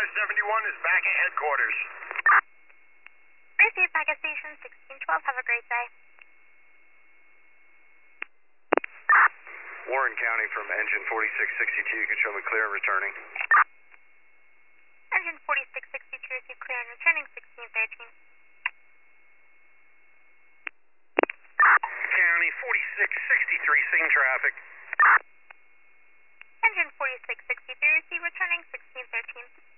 571 is back at headquarters. Receive back at station 1612. Have a great day. Warren County from engine 4662. You can show me clear and returning. Engine 4662, receive clear and returning 1613. County 4663, seeing traffic. Engine 4663, receive returning 1613.